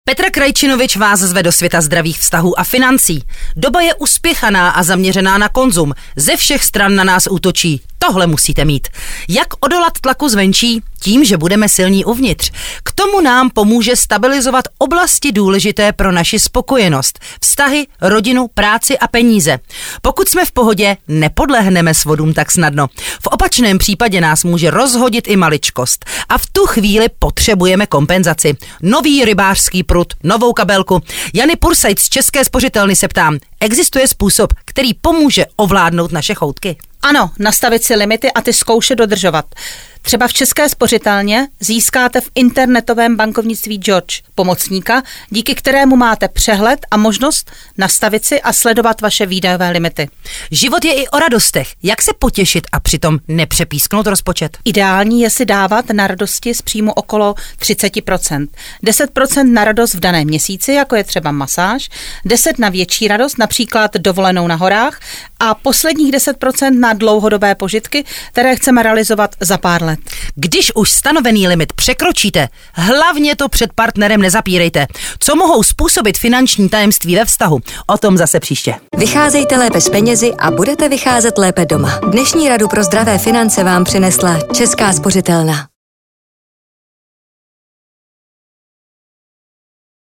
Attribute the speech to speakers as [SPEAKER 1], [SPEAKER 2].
[SPEAKER 1] Petra Krajčinovič vás zve do světa zdravých vztahů a financí. Doba je uspěchaná a zaměřená na konzum. Ze všech stran na nás útočí. Tohle musíte mít. Jak odolat tlaku zvenčí? Tím, že budeme silní uvnitř. K tomu nám pomůže stabilizovat oblasti důležité pro naši spokojenost. Vztahy, rodinu, práci a peníze. Pokud jsme v pohodě, nepodlehneme svodům tak snadno. V opačném případě nás může rozhodit i maličkost. A v tu chvíli potřebujeme kompenzaci. Nový rybářský prut, novou kabelku. Jany Pursajt z České spořitelny se ptám, existuje způsob, který pomůže ovládnout naše choutky?
[SPEAKER 2] Ano, nastavit si limity a ty zkoušet dodržovat. Třeba v České spořitelně získáte v internetovém bankovnictví George pomocníka, díky kterému máte přehled a možnost nastavit si a sledovat vaše výdajové limity.
[SPEAKER 1] Život je i o radostech. Jak se potěšit a přitom nepřepísknout rozpočet?
[SPEAKER 2] Ideální je si dávat na radosti z příjmu okolo 30%. 10% na radost v daném měsíci, jako je třeba masáž, 10% na větší radost, například dovolenou na horách, a posledních 10% na dlouhodobé požitky, které chceme realizovat za pár let.
[SPEAKER 1] Když už stanovený limit překročíte, hlavně to před partnerem nezapírejte. Co mohou způsobit finanční tajemství ve vztahu? O tom zase příště.
[SPEAKER 3] Vycházejte lépe s penězi a budete vycházet lépe doma. Dnešní radu pro zdravé finance vám přinesla Česká spořitelna.